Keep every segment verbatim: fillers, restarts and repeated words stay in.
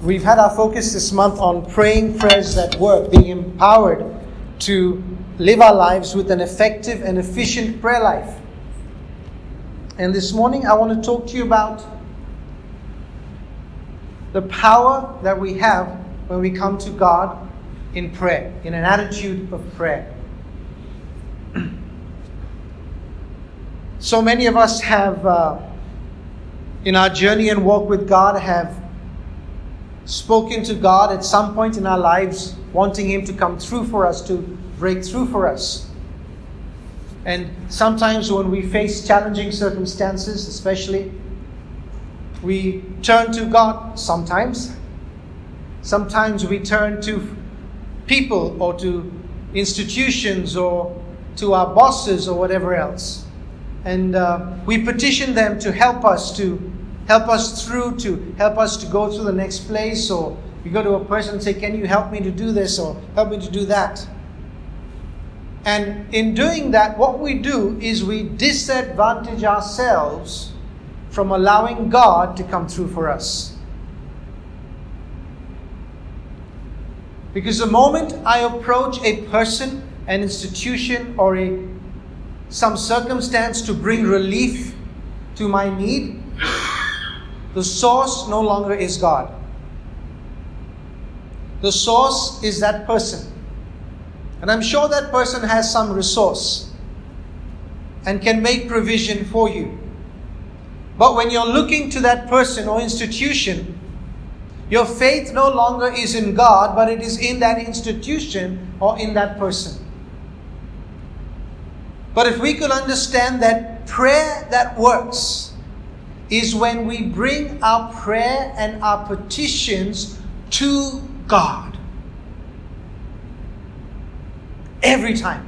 We've had our focus this month on praying prayers that work, being empowered to live our lives with an effective and efficient prayer life. And this morning I want to talk to you about the power that we have when we come to God in prayer, in an attitude of prayer. So many of us have, uh, in our journey and walk with God, have spoken to God at some point in our lives, wanting Him to come through for us, to break through for us. And sometimes when we face challenging circumstances, especially, we turn to God sometimes. Sometimes we turn to people or to institutions or to our bosses or whatever else. And uh, we petition them to help us, to help us through, to help us to go through the next place. Or we go to a person and say, can you help me to do this or help me to do that? And in doing that, what we do is we disadvantage ourselves from allowing God to come through for us. Because the moment I approach a person, an institution, or a some circumstance to bring relief to my need, the source no longer is God. The source is that person. And I'm sure that person has some resource and can make provision for you. But when you're looking to that person or institution, your faith no longer is in God, but it is in that institution or in that person. But if we could understand that prayer that works is when we bring our prayer and our petitions to God. Every time.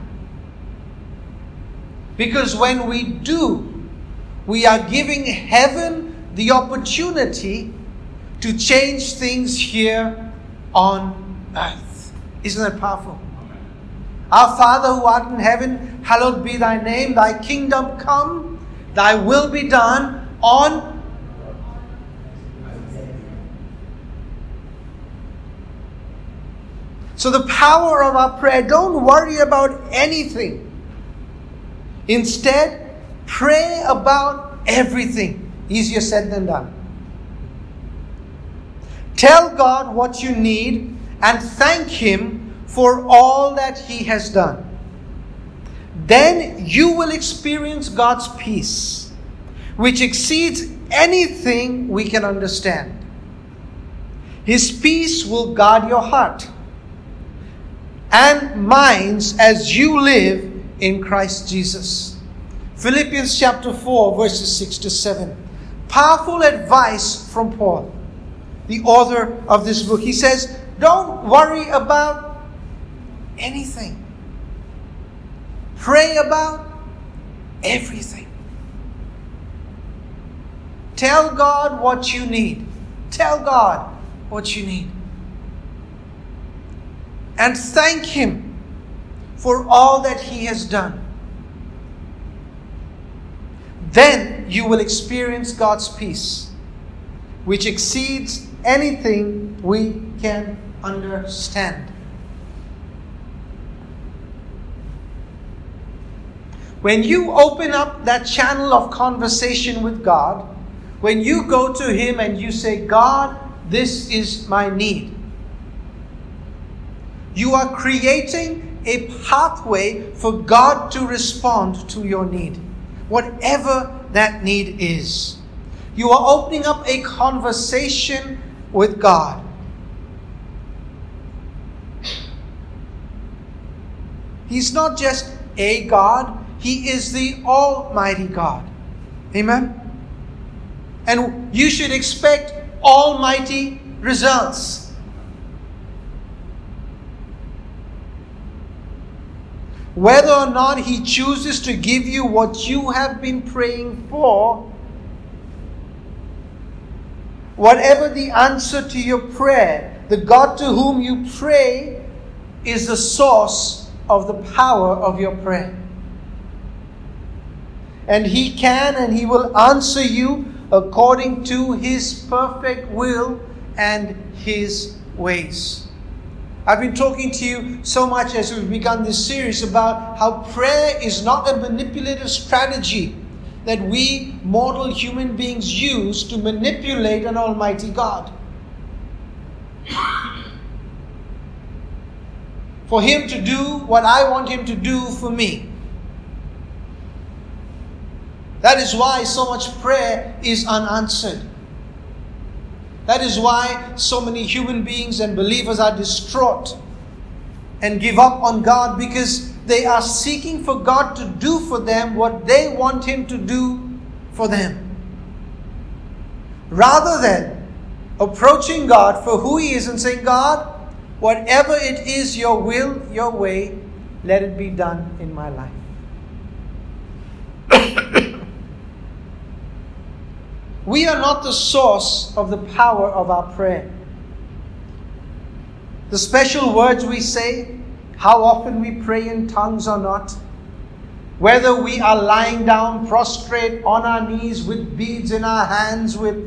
Because when we do, we are giving heaven the opportunity to change things here on earth. Isn't that powerful? Our Father who art in heaven, hallowed be thy name. Thy kingdom come. Thy will be done on. So the power of our prayer, don't worry about anything. Instead, pray about everything. Easier said than done. Tell God what you need and thank Him for all that He has done. Then you will experience God's peace, which exceeds anything we can understand. His peace will guard your heart and minds as you live in Christ Jesus. Philippians chapter four, verses six to seven. Powerful advice from Paul, the author of this book. He says, don't worry about anything. Pray about everything. Tell God what you need. Tell God what you need. And thank Him for all that He has done. Then you will experience God's peace, which exceeds anything we can understand. When you open up that channel of conversation with God, when you go to Him and you say, God, this is my need, you are creating a pathway for God to respond to your need, whatever that need is. You are opening up a conversation with God. He's not just a God. He is the Almighty God. Amen? And you should expect almighty results. Whether or not He chooses to give you what you have been praying for, whatever the answer to your prayer, the God to whom you pray is the source of the power of your prayer. And He can and He will answer you according to His perfect will and His ways. I've been talking to you so much as we've begun this series about how prayer is not a manipulative strategy that we mortal human beings use to manipulate an almighty God. For Him to do what I want Him to do for me. That is why so much prayer is unanswered. That is why so many human beings and believers are distraught and give up on God, because they are seeking for God to do for them what they want Him to do for them. Rather than approaching God for who He is and saying, God, whatever it is, your will, your way, let it be done in my life. We are not the source of the power of our prayer. The special words we say, how often we pray in tongues or not, whether we are lying down prostrate on our knees with beads in our hands, with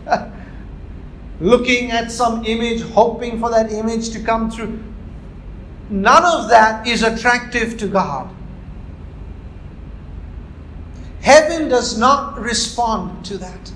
looking at some image, hoping for that image to come through, none of that is attractive to God. Heaven does not respond to that.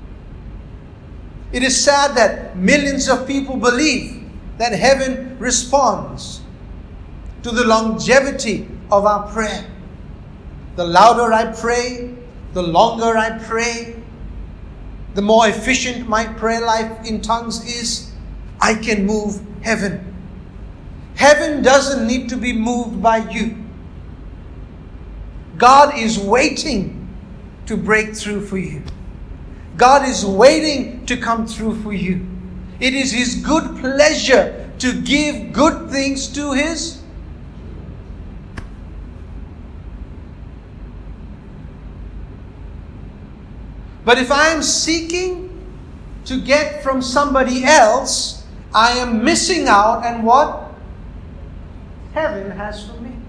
It is sad that millions of people believe that heaven responds to the longevity of our prayer. The louder I pray, the longer I pray, the more efficient my prayer life in tongues is, I can move heaven. Heaven doesn't need to be moved by you. God is waiting to break through for you. God is waiting to come through for you. It is His good pleasure to give good things to His. But if I am seeking to get from somebody else, I am missing out on what heaven has for me.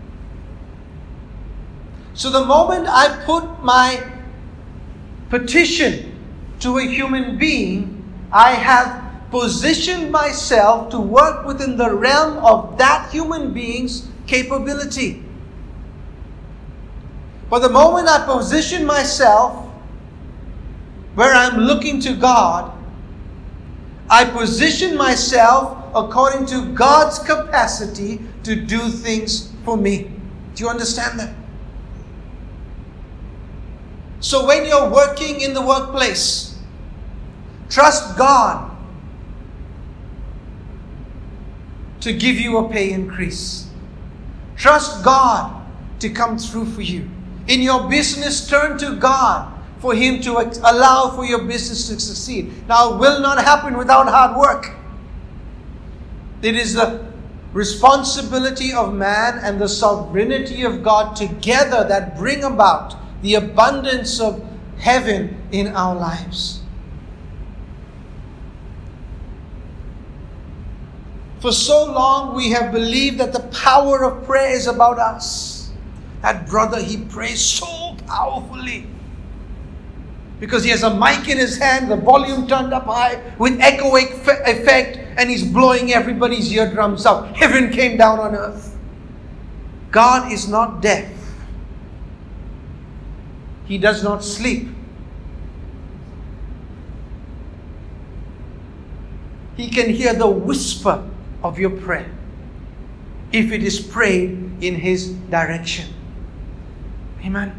So the moment I put my petition to a human being, I have positioned myself to work within the realm of that human being's capability. But the moment I position myself where I'm looking to God, I position myself according to God's capacity to do things for me. Do you understand that? So when you're working in the workplace, trust God to give you a pay increase. Trust God to come through for you. In your business, turn to God for Him to allow for your business to succeed. Now, it will not happen without hard work. It is the responsibility of man and the sovereignty of God together that bring about the abundance of heaven in our lives. For so long we have believed that the power of prayer is about us. That brother, he prays so powerfully because he has a mic in his hand, the volume turned up high with echo effect, and he's blowing everybody's eardrums out. Heaven came down on earth. God is not deaf. He does not sleep. He can hear the whisper of your prayer if it is prayed in His direction. Amen.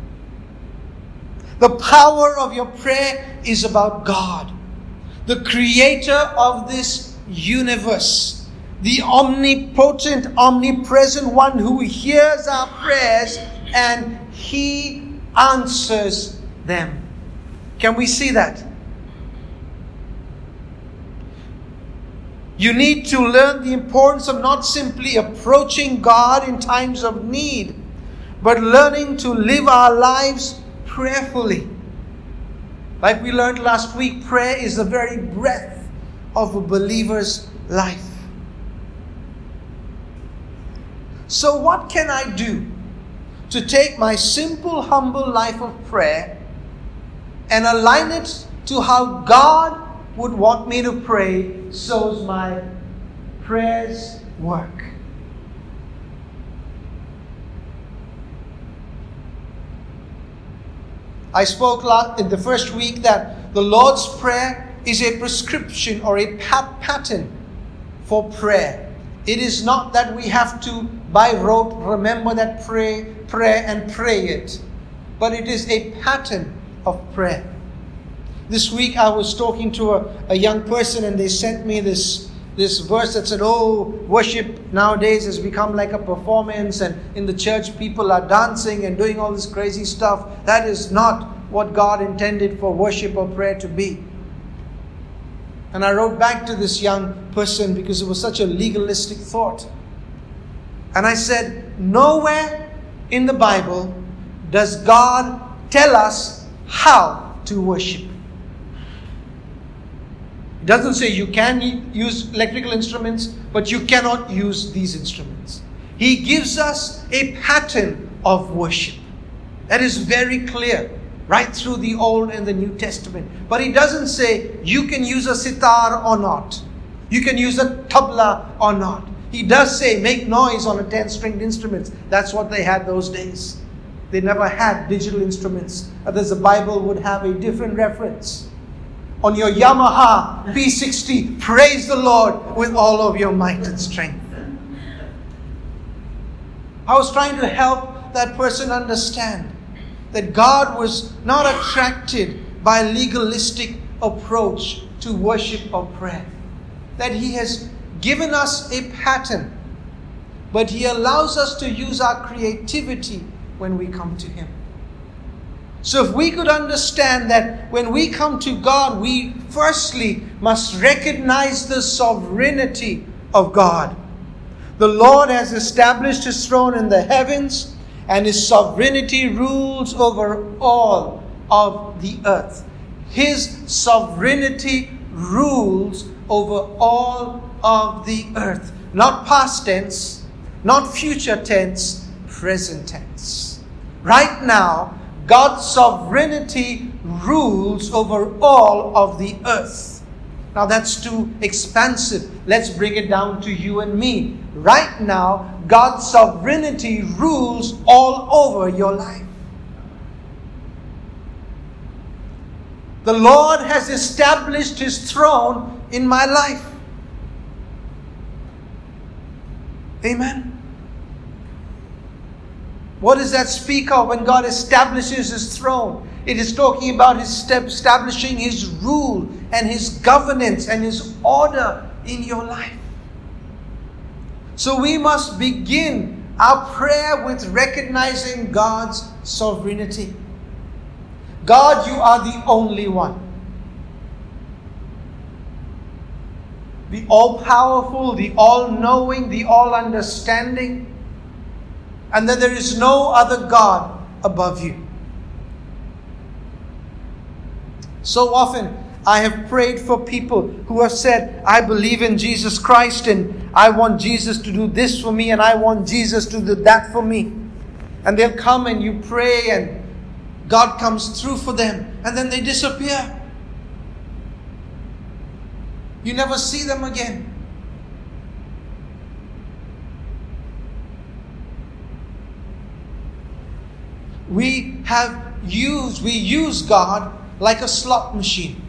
The power of your prayer is about God, the creator of this universe, the omnipotent, omnipresent one who hears our prayers and He answers them. Can we see that? You need to learn the importance of not simply approaching God in times of need, but learning to live our lives prayerfully. Like we learned last week, prayer is the very breath of a believer's life. So what can I do to take my simple, humble life of prayer and align it to how God would want me to pray, so's my prayers work. I spoke in the first week that the Lord's Prayer is a prescription or a pat- pattern for prayer. It is not that we have to, by rote, remember that pray, prayer and pray it. But it is a pattern of prayer. This week I was talking to a, a young person and they sent me this, this verse that said, oh, worship nowadays has become like a performance, and in the church people are dancing and doing all this crazy stuff. That is not what God intended for worship or prayer to be. And I wrote back to this young person because it was such a legalistic thought. And I said, nowhere in the Bible does God tell us how to worship. It doesn't say you can use electrical instruments, but you cannot use these instruments. He gives us a pattern of worship. That is very clear, right through the Old and the New Testament. But He doesn't say you can use a sitar or not. You can use a tabla or not. He does say make noise on a ten-stringed instrument. That's what they had those days. They never had digital instruments. Others, the Bible would have a different reference. On your Yamaha P sixty, praise the Lord with all of your might and strength. I was trying to help that person understand that God was not attracted by a legalistic approach to worship or prayer. That He has given us a pattern, but He allows us to use our creativity when we come to Him. So if we could understand that when we come to God, we firstly must recognize the sovereignty of God. The Lord has established His throne in the heavens, and His sovereignty rules over all of the earth. His sovereignty rules over all of the earth. Not past tense, not future tense, present tense. Right now, God's sovereignty rules over all of the earth. Now that's too expansive. Let's bring it down to you and me. Right now, God's sovereignty rules all over your life. The Lord has established His throne in my life. Amen. What does that speak of when God establishes His throne? It is talking about His step, establishing His rule and His governance and His order in your life. So we must begin our prayer with recognizing God's sovereignty. God, you are the only one. The all-powerful, the all-knowing, the all-understanding. And that there is no other God above you. So often I have prayed for people who have said, I believe in Jesus Christ and I want Jesus to do this for me and I want Jesus to do that for me. And they'll come and you pray and God comes through for them and then they disappear. You never see them again. We have used, we use God like a slot machine.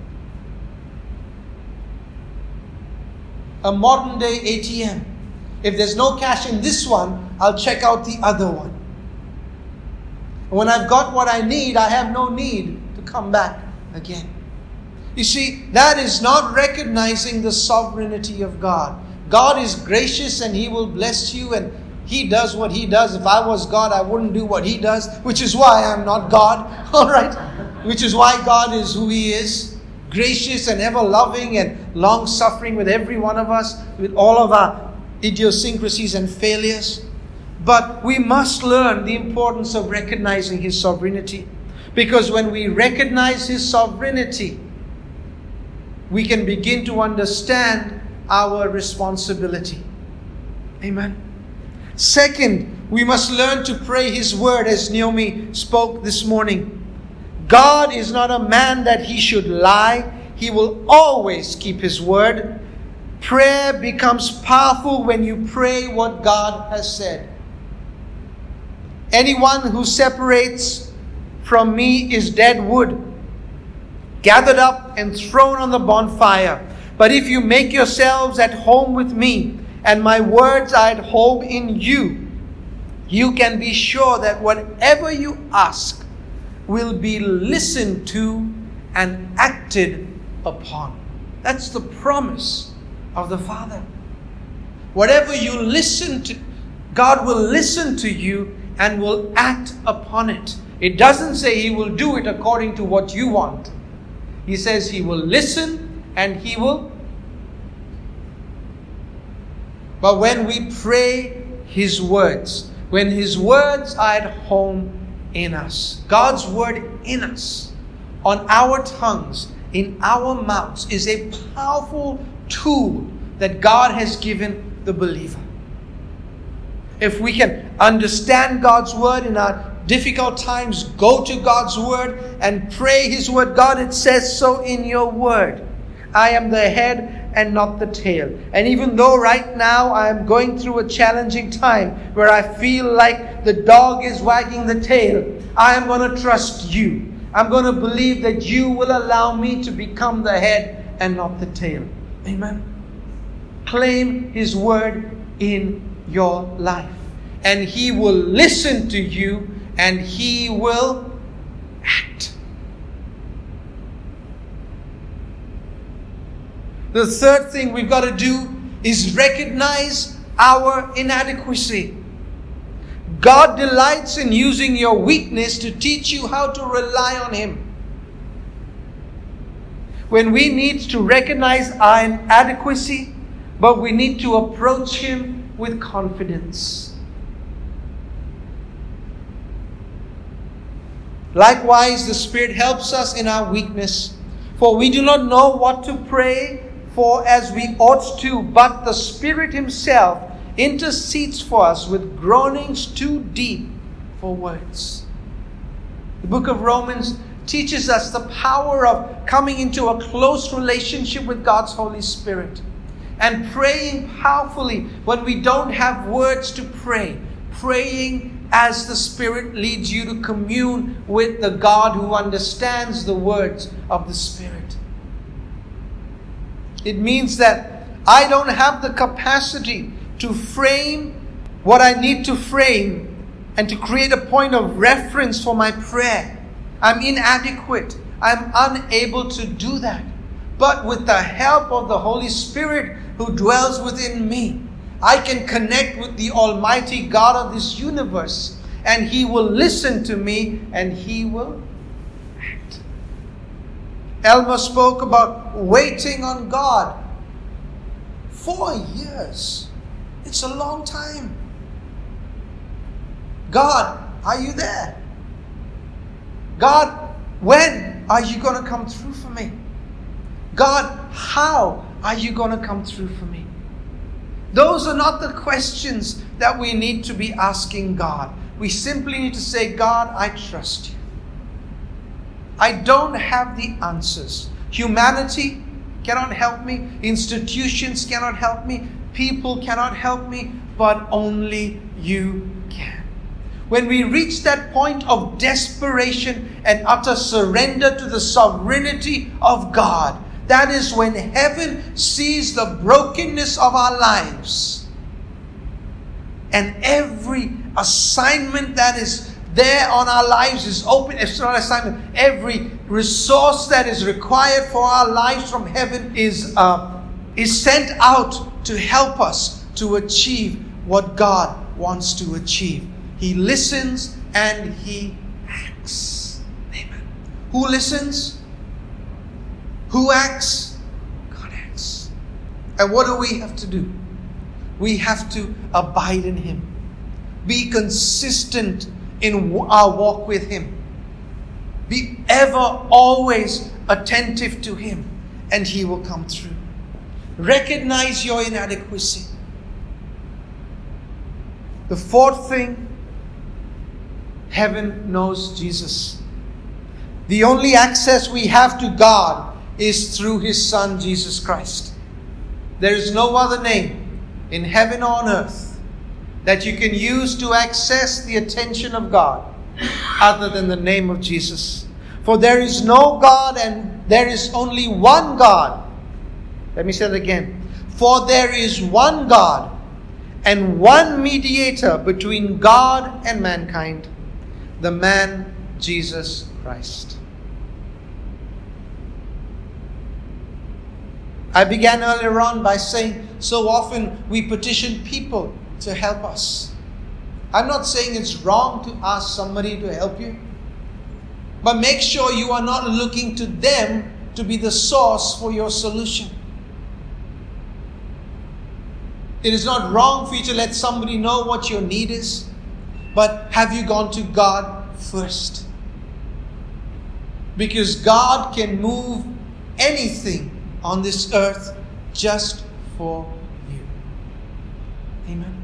A modern day A T M. If there's no cash in this one, I'll check out the other one. When I've got what I need, I have no need to come back again. You see, that is not recognizing the sovereignty of God. God is gracious and He will bless you and He does what He does. If I was God, I wouldn't do what He does, which is why I'm not God. All right? Which is why God is who He is. Gracious and ever loving and long suffering with every one of us, with all of our idiosyncrasies and failures. But we must learn the importance of recognizing His sovereignty. Because when we recognize His sovereignty, we can begin to understand our responsibility. Amen. Second, we must learn to pray His word, as Naomi spoke this morning. God is not a man that He should lie. He He will always keep His word. Prayer becomes powerful when you pray what God has said. Anyone who separates from me is dead wood, gathered up and thrown on the bonfire. But if you make yourselves at home with me, and my words are at home in you, you can be sure that whatever you ask will be listened to and acted upon. That's the promise of the Father. Whatever you listen to, God will listen to you and will act upon it. It doesn't say He will do it according to what you want. He says He will listen and He will. But when we pray His words, when His words are at home in us, God's word in us, on our tongues, in our mouths, is a powerful tool that God has given the believer. If we can understand God's word in our difficult times, go to God's word and pray His word. God, it says so in your word. I am the head and not the tail. And even though right now I am going through a challenging time where I feel like the dog is wagging the tail, I am going to trust you. I'm going to believe that you will allow me to become the head and not the tail. Amen. Claim His word in your life. And He will listen to you and He will act. The third thing we've got to do is recognize our inadequacy. God delights in using your weakness to teach you how to rely on Him. When we need to recognize our inadequacy, but we need to approach Him with confidence. Likewise, the Spirit helps us in our weakness. For we do not know what to pray for as we ought to, but the Spirit Himself intercedes for us with groanings too deep for words. The book of Romans teaches us the power of coming into a close relationship with God's Holy Spirit and praying powerfully when we don't have words to pray. Praying as the Spirit leads you to commune with the God who understands the words of the Spirit. It means that I don't have the capacity to frame what I need to frame and to create a point of reference for my prayer. I'm inadequate. I'm unable to do that. But with the help of the Holy Spirit who dwells within me, I can connect with the Almighty God of this universe, and He will listen to me and He will act. Elmer spoke about waiting on God. Four years. It's a long time. God, are you there? God, when are you going to come through for me? God, how are you going to come through for me? Those are not the questions that we need to be asking God. We simply need to say, God, I trust you. I don't have the answers. Humanity cannot help me. Institutions cannot help me. People cannot help me. But only you can. When we reach that point of desperation and utter surrender to the sovereignty of God, that is when heaven sees the brokenness of our lives. And every assignment that is there on our lives is open. It's not an assignment. Every resource that is required for our lives from heaven is, uh, is sent out to help us to achieve what God wants to achieve. He listens and He acts. Amen. Who listens? Who acts? God acts. And what do we have to do? We have to abide in Him. Be consistent in our walk with Him. Be ever, always attentive to Him, and He will come through. Recognize your inadequacy. The fourth thing, heaven knows Jesus. The only access we have to God is through His Son, Jesus Christ. There is no other name in heaven or on earth that you can use to access the attention of God other than the name of Jesus. For there is no God and there is only one God. Let me say it again. For there is one God and one mediator between God and mankind, the man Jesus Christ. I began earlier on by saying so often we petition people to help us. I'm not saying it's wrong to ask somebody to help you, but make sure you are not looking to them to be the source for your solution. It is not wrong for you to let somebody know what your need is, but have you gone to God first? Because God can move anything on this earth just for you. Amen.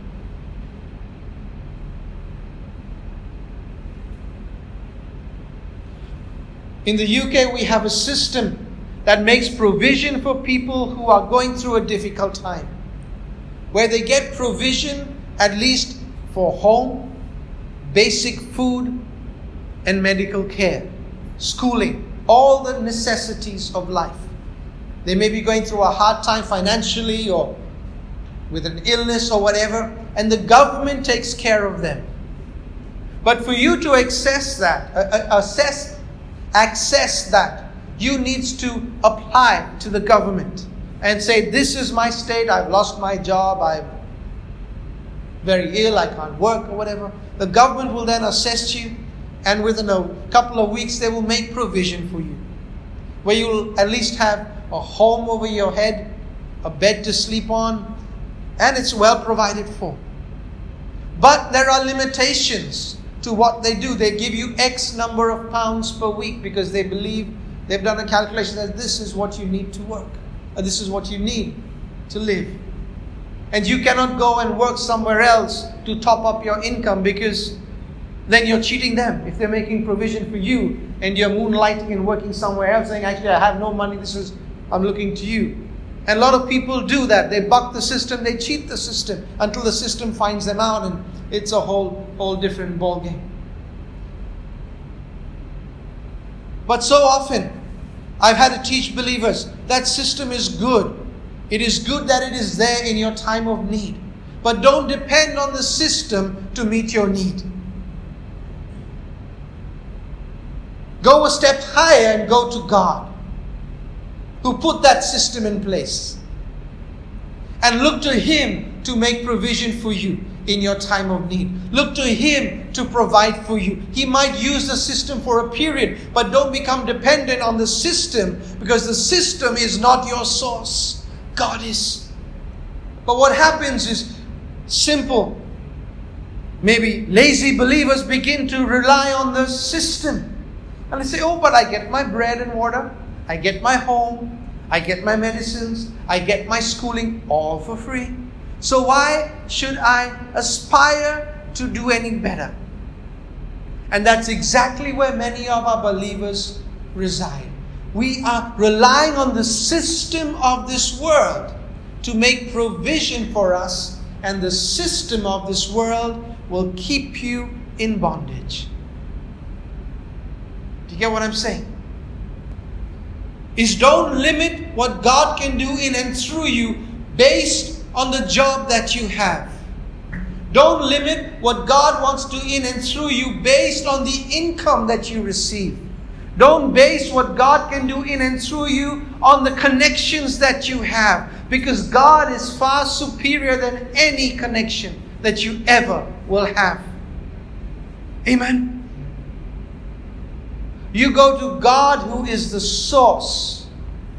In the U K, we have a system that makes provision for people who are going through a difficult time, where they get provision at least for home, basic food, and medical care, schooling, all the necessities of life. They may be going through a hard time financially or with an illness or whatever, and the government takes care of them. But for you to access that, uh, assess, access that, you need to apply to the government and say, this is my state, I've lost my job, I'm very ill, I can't work or whatever. The government will then assess you, and within a couple of weeks they will make provision for you, where you will at least have a home over your head, a bed to sleep on, and it's well provided for. But there are limitations to what they do. They give you X number of pounds per week because they believe they've done a calculation that this is what you need to work, or this is what you need to live. And you cannot go and work somewhere else to top up your income, because then you're cheating them. If they're making provision for you and you're moonlighting and working somewhere else saying, actually I have no money, this is, I'm looking to you. And a lot of people do that. They buck the system, they cheat the system until the system finds them out, and it's a whole, whole different ball game. But so often, I've had to teach believers that system is good. It is good that it is there in your time of need. But don't depend on the system to meet your need. Go a step higher and go to God, who put that system in place. And look to Him to make provision for you in your time of need. Look to Him to provide for you. He might use the system for a period, but don't become dependent on the system, because the system is not your source. God is. But what happens is simple. Maybe lazy believers begin to rely on the system. And they say, oh, but I get my bread and water. I get my home. I get my medicines. I get my schooling all for free. So why should I aspire to do any better? And that's exactly where many of our believers reside. We are relying on the system of this world to make provision for us, and the system of this world will keep you in bondage. Do you get what I'm saying? Is don't limit what God can do in and through you based on the job that you have. Don't limit what God wants to do in and through you based on the income that you receive. Don't base what God can do in and through you on the connections that you have, because God is far superior than any connection that you ever will have. Amen. You go to God, who is the source,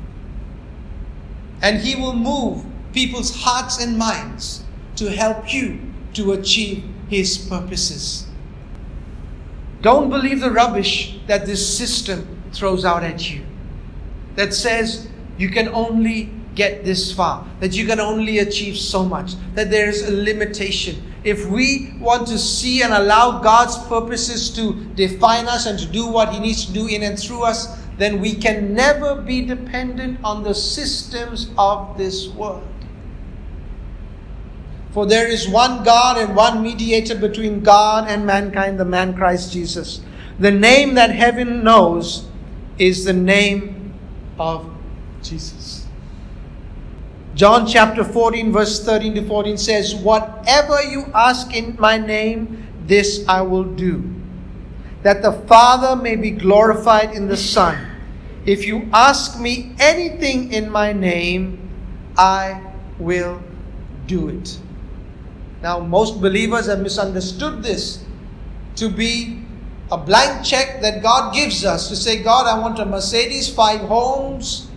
and He will move people's hearts and minds to help you to achieve His purposes. Don't believe the rubbish that this system throws out at you, that says you can only get this far, that you can only achieve so much, that there is a limitation. If we want to see and allow God's purposes to define us and to do what He needs to do in and through us, then we can never be dependent on the systems of this world. For there is one God and one mediator between God and mankind, the man Christ Jesus. The name that heaven knows is the name of Jesus. John chapter fourteen verse thirteen to fourteen says, "Whatever you ask in my name, this I will do, that the Father may be glorified in the Son. If you ask me anything in my name, I will do it." Now, most believers have misunderstood this to be a blank check that God gives us to say, "God, I want a Mercedes, five homes,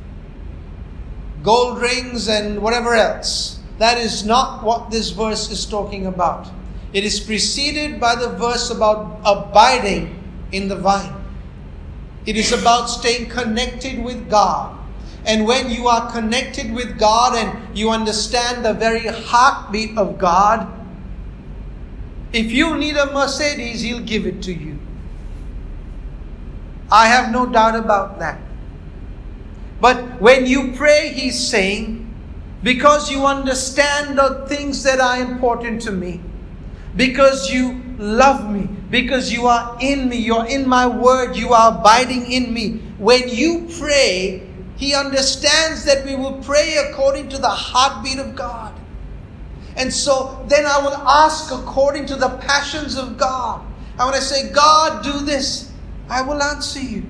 gold rings, and whatever else." That is not what this verse is talking about. It is preceded by the verse about abiding in the vine. It is about staying connected with God. And when you are connected with God and you understand the very heartbeat of God, if you need a Mercedes, He'll give it to you. I have no doubt about that. But when you pray, He's saying, because you understand the things that are important to me, because you love me, because you are in me, you're in my word, you are abiding in me. When you pray, He understands that we will pray according to the heartbeat of God. And so then I will ask according to the passions of God. And when I say, "God, do this," I will answer you.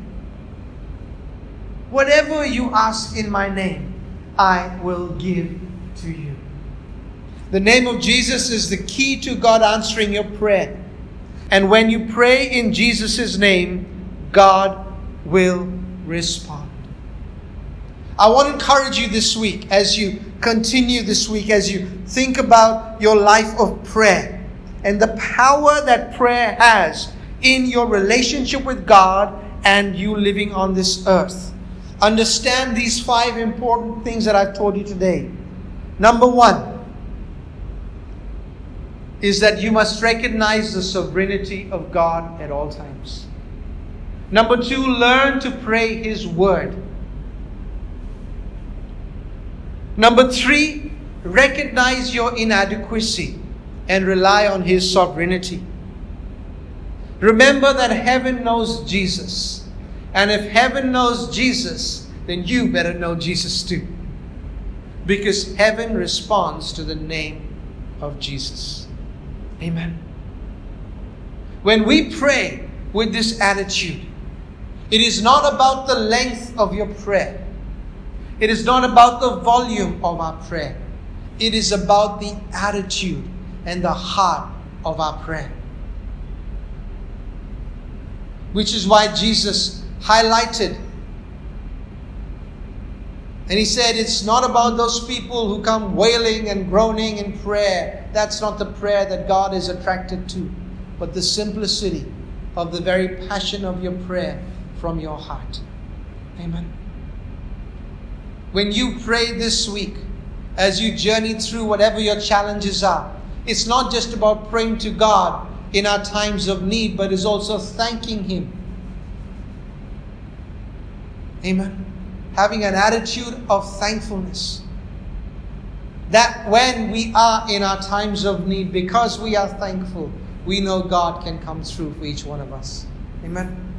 Whatever you ask in my name, I will give to you. The name of Jesus is the key to God answering your prayer. And when you pray in Jesus' name, God will respond. I want to encourage you this week, as you continue this week, as you think about your life of prayer and the power that prayer has in your relationship with God and you living on this earth. Understand these five important things that I've told you today. Number one is that you must recognize the sovereignty of God at all times. Number two, learn to pray His word. Number three, recognize your inadequacy and rely on His sovereignty. Remember that heaven knows Jesus. And if heaven knows Jesus, then you better know Jesus too. Because heaven responds to the name of Jesus. Amen. When we pray with this attitude, it is not about the length of your prayer. It is not about the volume of our prayer. It is about the attitude and the heart of our prayer. Which is why Jesus highlighted. And He said, it's not about those people who come wailing and groaning in prayer. That's not the prayer that God is attracted to. But the simplicity of the very passion of your prayer from your heart. Amen. When you pray this week, as you journey through whatever your challenges are, it's not just about praying to God in our times of need, but it's also thanking Him. Amen. Having an attitude of thankfulness. That when we are in our times of need, because we are thankful, we know God can come through for each one of us. Amen.